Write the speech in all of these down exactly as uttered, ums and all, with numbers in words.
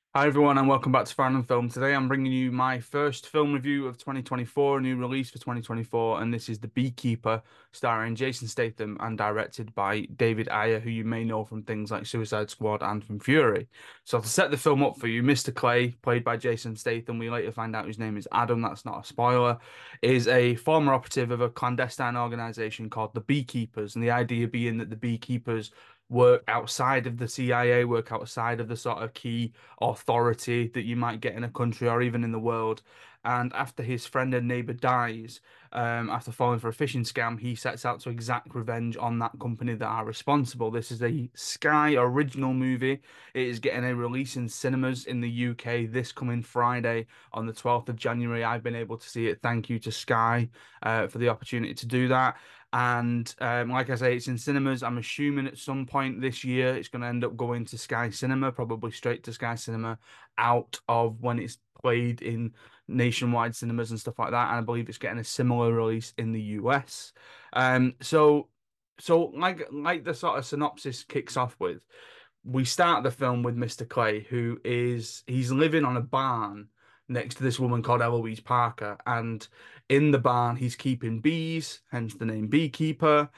Hi everyone, and welcome back to Fire Film. Today I'm bringing you my first film review of twenty twenty-four, a new release for twenty twenty-four, and this is The Beekeeper, starring Jason Statham and directed by David Ayer, who you may know from things like Suicide Squad and from Fury. So to set the film up for you, mister Clay, played by Jason Statham, we later find out his name is Adam, that's not a spoiler, is a former operative of a clandestine organization called the Beekeepers, and the idea being that the Beekeepers work outside of the C I A, work outside of the sort of key authority that you might get in a country or even in the world. And after his friend and neighbor dies, um, after falling for a phishing scam, he sets out to exact revenge on that company that are responsible. This is a Sky original movie. It is getting a release in cinemas in the U K this coming Friday on the twelfth of January. I've been able to see it. Thank you to Sky uh, for the opportunity to do that. And um, like I say, it's in cinemas. I'm assuming at some point this year it's going to end up going to Sky Cinema, probably straight to Sky Cinema, out of when it's played in nationwide cinemas and stuff like that. And I believe it's getting a similar release in the U S. Um, so, so like like the sort of synopsis kicks off with, we start the film with mister Clay, who is he's living on a barn next to this woman called Eloise Parker, and in the barn he's keeping bees, hence the name Beekeeper,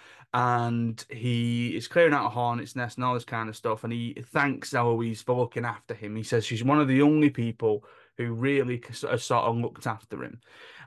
and he is clearing out a hornet's nest and all this kind of stuff, and he thanks Eloise for looking after him. He says she's one of the only people who really sort of looked after him,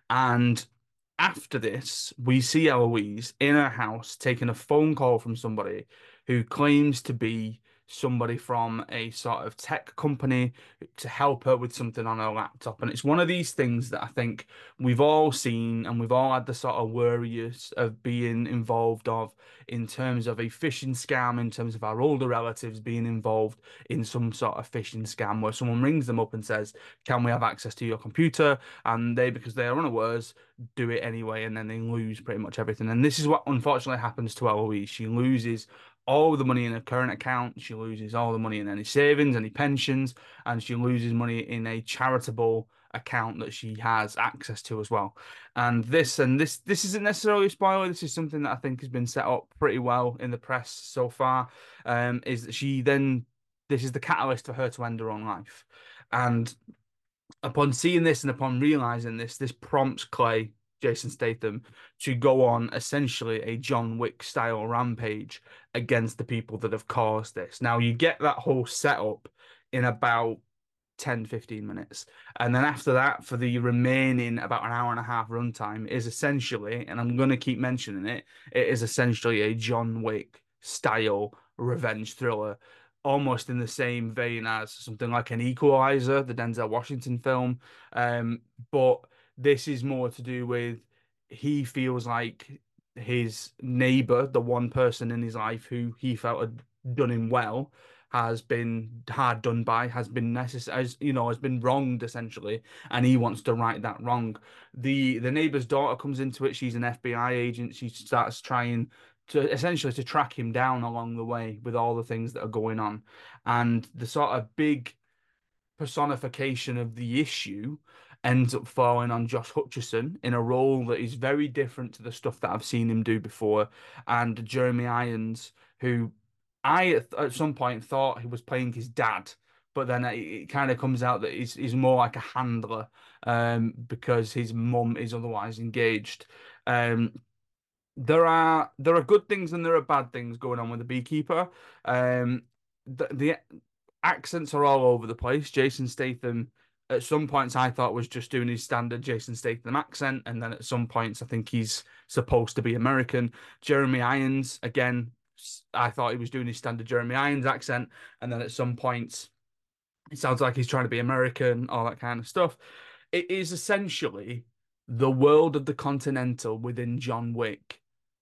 and after this, we see Eloise in her house taking a phone call from somebody who claims to be somebody from a sort of tech company to help her with something on her laptop. And it's one of these things that I think we've all seen and we've all had the sort of worries of being involved of in terms of a phishing scam, in terms of our older relatives being involved in some sort of phishing scam where someone rings them up and says, can we have access to your computer? And they, because they are unawares, do it anyway, and then they lose pretty much everything. And this is what unfortunately happens to Eloise. She loses all the money in her current account, she loses all the money in any savings, any pensions, and she loses money in a charitable account that she has access to as well. And this and this this isn't necessarily a spoiler. This is something that I think has been set up pretty well in the press so far. Um, is that she then this is the catalyst for her to end her own life. And upon seeing this and upon realizing this, this prompts Clay, Jason Statham, to go on essentially a John Wick style rampage against the people that have caused this. Now, you get that whole setup in about ten fifteen minutes. And then after that, for the remaining about an hour and a half runtime, is essentially, and I'm going to keep mentioning it, it is essentially a John Wick style revenge thriller, almost in the same vein as something like an Equalizer, the Denzel Washington film. Um, but this is more to do with he feels like his neighbor, the one person in his life who he felt had done him well, has been hard done by, has been necessary, as you know, has been wronged essentially, and he wants to right that wrong. The the neighbor's daughter comes into it. She's an F B I agent. She starts trying to essentially to track him down along the way with all the things that are going on, and the sort of big personification of the issue ends up falling on Josh Hutcherson in a role that is very different to the stuff that I've seen him do before, and Jeremy Irons, who I at, at some point thought he was playing his dad, but then it, it kind of comes out that he's he's more like a handler, um, because his mum is otherwise engaged. Um, there are there are good things and there are bad things going on with the beekeeper. Um, the, the accents are all over the place. Jason Statham, at some points, I thought was just doing his standard Jason Statham accent, and then at some points, I think he's supposed to be American. Jeremy Irons, again, I thought he was doing his standard Jeremy Irons accent, and then at some points, it sounds like he's trying to be American, all that kind of stuff. It is essentially the world of the Continental within John Wick,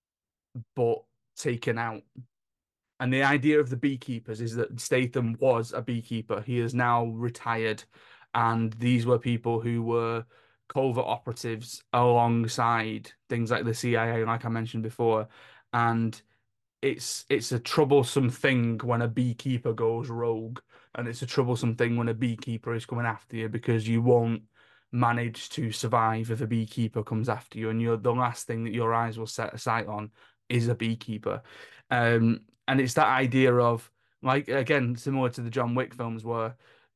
but taken out. And the idea of the beekeepers is that Statham was a beekeeper. He is now retired, and these were people who were covert operatives alongside things like the C I A, like I mentioned before. And it's it's a troublesome thing when a beekeeper goes rogue, and it's a troublesome thing when a beekeeper is coming after you because you won't manage to survive if a beekeeper comes after you, and you're the last thing that your eyes will set a sight on is a beekeeper. Um, and it's that idea of like again, similar to the John Wick films where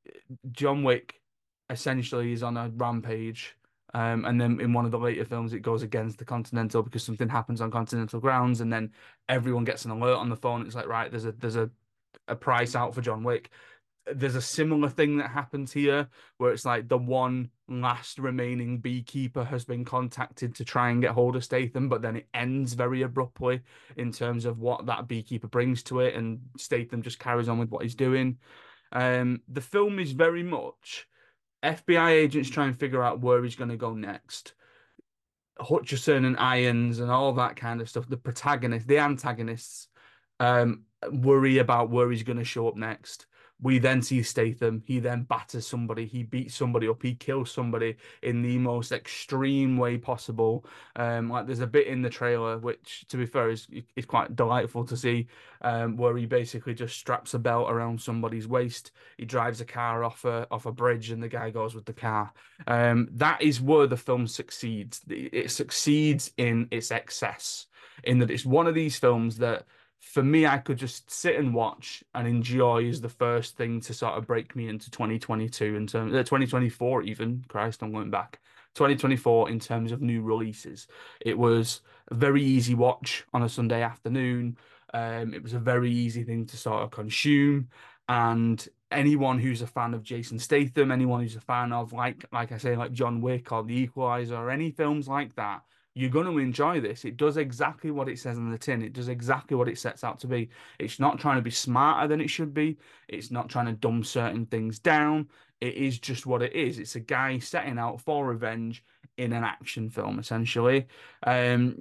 John Wick essentially is on a rampage. Um, and then in one of the later films, it goes against the Continental because something happens on Continental grounds, and then everyone gets an alert on the phone. It's like, right, there's a there's a, a price out for John Wick. There's a similar thing that happens here where it's like the one last remaining beekeeper has been contacted to try and get hold of Statham, but then it ends very abruptly in terms of what that beekeeper brings to it, and Statham just carries on with what he's doing. Um, the film is very much F B I agents try and figure out where he's going to go next. Hutcherson and Irons and all that kind of stuff. The protagonists, the antagonists, um, worry about where he's going to show up next. We then see Statham. He then batters somebody. He beats somebody up. He kills somebody in the most extreme way possible. Um, like there's a bit in the trailer, which, to be fair, is is quite delightful to see, um, where he basically just straps a belt around somebody's waist. He drives a car off a off a bridge, and the guy goes with the car. Um, that is where the film succeeds. It succeeds in its excess, in that it's one of these films that for me, I could just sit and watch and enjoy as the first thing to sort of break me into twenty twenty-two in terms uh, twenty twenty-four even. Christ, I'm going back. twenty twenty-four in terms of new releases. It was a very easy watch on a Sunday afternoon. Um, it was a very easy thing to sort of consume. And anyone who's a fan of Jason Statham, anyone who's a fan of like like I say, like John Wick or The Equalizer or any films like that, you're going to enjoy this. It does exactly what it says on the tin. It does exactly what it sets out to be. It's not trying to be smarter than it should be. It's not trying to dumb certain things down. It is just what it is. It's a guy setting out for revenge in an action film, essentially. Um,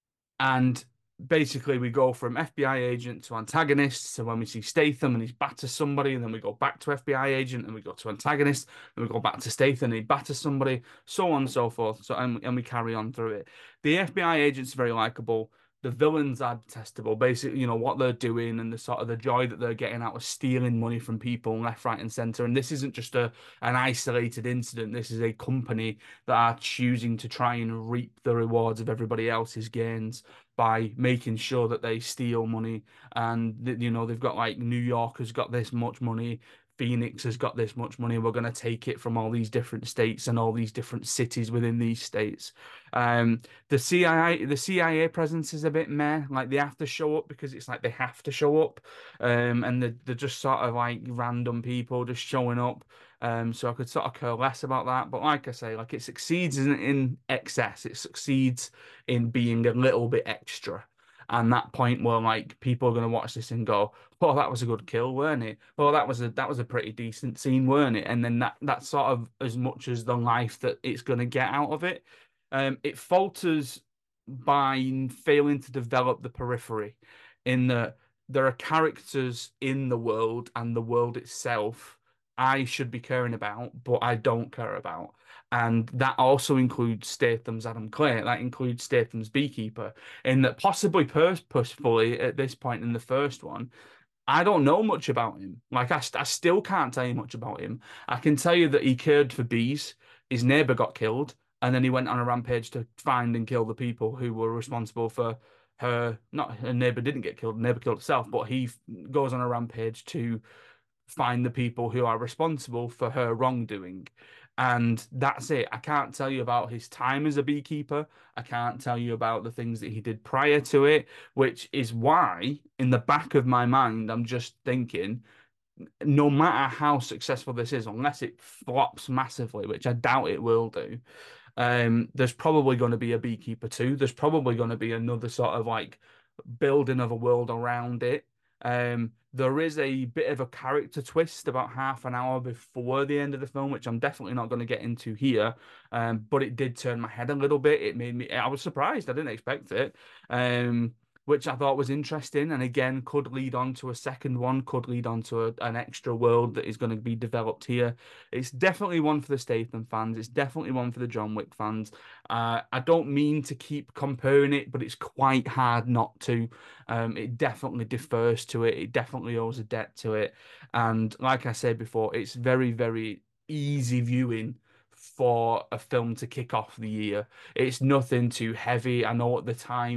and basically, we go from F B I agent to antagonist. So when we see Statham and he's batters somebody, and then we go back to F B I agent and we go to antagonist, and we go back to Statham and he batters somebody, so on and so forth. So and, and we carry on through it. The F B I agent's very likable. The villains are detestable. Basically, you know, what they're doing and the sort of the joy that they're getting out of stealing money from people left, right, and center. And this isn't just a an isolated incident. This is a company that are choosing to try and reap the rewards of everybody else's gains by making sure that they steal money. And you know, they've got like New York has got this much money. Phoenix has got this much money. We're going to take it from all these different states and all these different cities within these states. Um, the C I A, the C I A presence is a bit meh. Like they have to show up because it's like they have to show up, um, and they're, they're just sort of like random people just showing up. Um, so I could sort of care less about that. But like I say, like it succeeds in, in excess. It succeeds in being a little bit extra. And that point where like people are going to watch this and go, "Oh, that was a good kill, weren't it? Oh, that was a that was a pretty decent scene, weren't it?" And then that that's sort of as much as the life that it's going to get out of it. Um, it falters by failing to develop the periphery, in that there are characters in the world and the world itself I should be caring about, but I don't care about. And that also includes Statham's Adam Clay. That includes Statham's Beekeeper. In that, possibly purposefully at this point in the first one, I don't know much about him. Like, I, st I still can't tell you much about him. I can tell you that he cared for bees, his neighbor got killed, and then he went on a rampage to find and kill the people who were responsible for her. Not her neighbor didn't get killed, her neighbor killed herself, but he goes on a rampage to find the people who are responsible for her wrongdoing. And that's it. I can't tell you about his time as a beekeeper. I can't tell you about the things that he did prior to it, which is why, in the back of my mind, I'm just thinking, no matter how successful this is, unless it flops massively, which I doubt it will do, um, there's probably going to be a Beekeeper two. There's probably going to be another sort of like building of a world around it. Um, there is a bit of a character twist about half an hour before the end of the film, which I'm definitely not going to get into here. Um, but it did turn my head a little bit. It made me, I was surprised. I didn't expect it. Um, which I thought was interesting, and again could lead on to a second one, could lead on to a, an extra world that is going to be developed here. It's definitely one for the Statham fans. It's definitely one for the John Wick fans. Uh, I don't mean to keep comparing it, but it's quite hard not to. Um, it definitely defers to it. It definitely owes a debt to it. And like I said before, it's very, very easy viewing for a film to kick off the year. It's nothing too heavy. I know at the time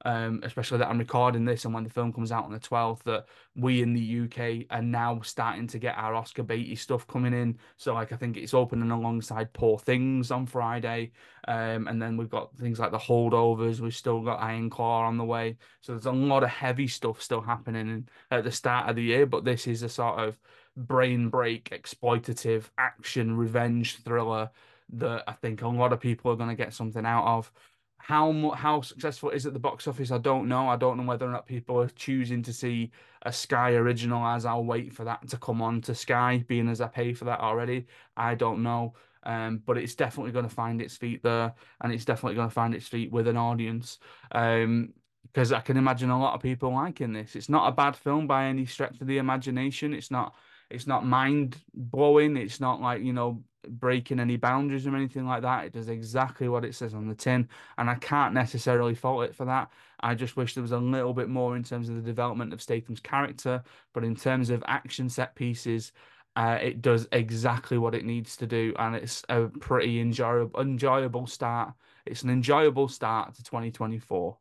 um, especially that I'm recording this and when the film comes out on the twelfth, that we in the U K are now starting to get our Oscar baity stuff coming in. So like I think it's opening alongside Poor Things on Friday. Um, and then we've got things like The Holdovers, we've still got Iron Claw on the way. So there's a lot of heavy stuff still happening at the start of the year, but this is a sort of brain break, exploitative action revenge thriller that I think a lot of people are going to get something out of. How mu how successful it is at the box office, I don't know. I don't know whether or not people are choosing to see a Sky original, as I'll wait for that to come on to Sky, being as I pay for that already. I don't know. Um, but it's definitely going to find its feet there, and it's definitely going to find its feet with an audience. Um, because I can imagine a lot of people liking this. It's not a bad film by any stretch of the imagination. It's not it's not mind blowing. It's not like, you know, breaking any boundaries or anything like that. It does exactly what it says on the tin, and I can't necessarily fault it for that. I just wish there was a little bit more in terms of the development of Statham's character, but in terms of action set pieces, uh, it does exactly what it needs to do, and it's a pretty enjoyable enjoyable start. It's an enjoyable start to twenty twenty-four.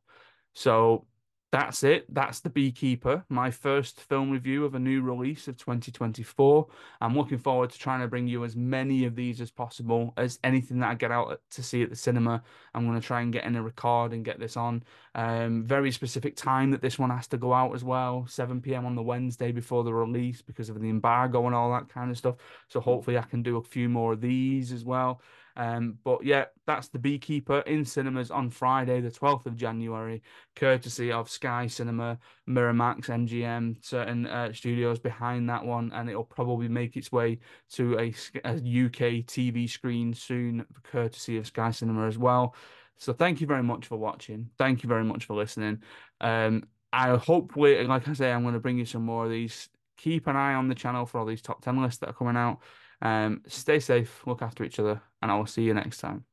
So that's it. That's The Beekeeper, my first film review of a new release of twenty twenty-four. I'm looking forward to trying to bring you as many of these as possible, as anything that I get out to see at the cinema. I'm going to try and get in a record and get this on. Um, very specific time that this one has to go out as well, seven p m on the Wednesday before the release because of the embargo and all that kind of stuff. So hopefully I can do a few more of these as well. Um, but yeah, that's The Beekeeper in cinemas on Friday, the twelfth of January, courtesy of Sky Cinema, Miramax, M G M, certain uh, studios behind that one, and it'll probably make its way to a, a U K T V screen soon, courtesy of Sky Cinema as well. So thank you very much for watching. Thank you very much for listening. Um, I hopefully, like I say, I'm going to bring you some more of these. Keep an eye on the channel for all these top ten lists that are coming out. Um, stay safe, look after each other, and I will see you next time.